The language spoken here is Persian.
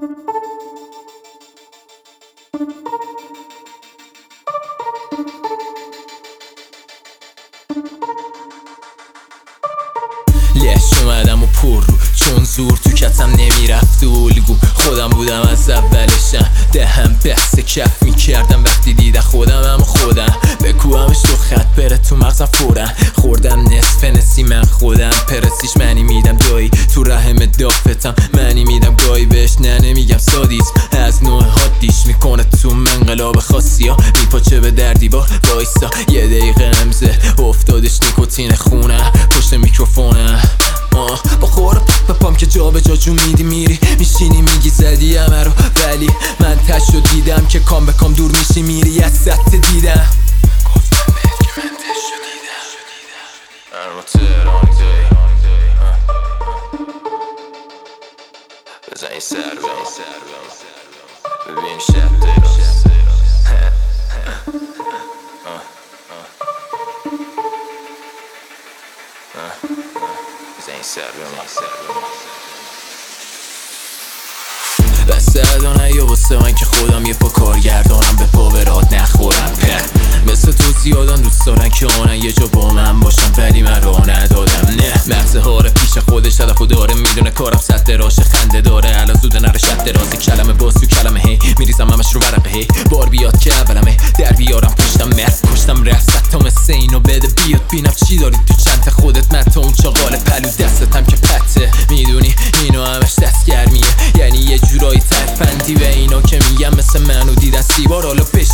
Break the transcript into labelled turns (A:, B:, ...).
A: لش اومدم و پر رو چون زور تو کتم نمیرفت و الگو خودم بودم از اولشم دهم بسته کف میکردم وقتی دیدم خودم بکوامش تو خط بره تو مغزم فورا خوردم نصف نسی من خودم پرسیش منی میدم دایی تو رحم دافتم منی میدم گاهی بهش نه نمیگم سادیس از نوع حادیش میکنه تو منقلاب خاصی ها میپاچه به در دیوار وایسا یه دقیقه امزه افتادش نیکوتین خونه پشت میکروفونه با خور پام که جا به جا جو میدی میری میشینی میگی زدی همه رو ولی من تشو دیدم که کام به کام دور میشی میری از سطح دیدم گفتم بهت که من تشو دیدم من رو تهرانی دی بزن این سر ببین شب دیراست بزن این سر بسته ادانه یا واسه من که خودم یه پا کارگردانم به پا به راد نخورم مثل تو زیادن دوست دارن که آنن یه جا با من باشن ولی من راه ندادم نه مغز هاره پیش خودش هدفو داره میدونه کارم سد راشه خنده داره الان زوده نره شد درازی کلمه باز تو کلمه هی میریزم همش رو ورقه هی بار بیاد که اولمه در بیارم پشتم مرد کشتم رفت تا مثل اینو بده بیاد بینم چی داری تو چند خودت من تا اون چاقال پلو دستتم که پته میدونی اینو همش دستگرمیه یعنی یه جورایی ترفندی به اینا که میگم مثل منو دیدن سیبار حالا پیش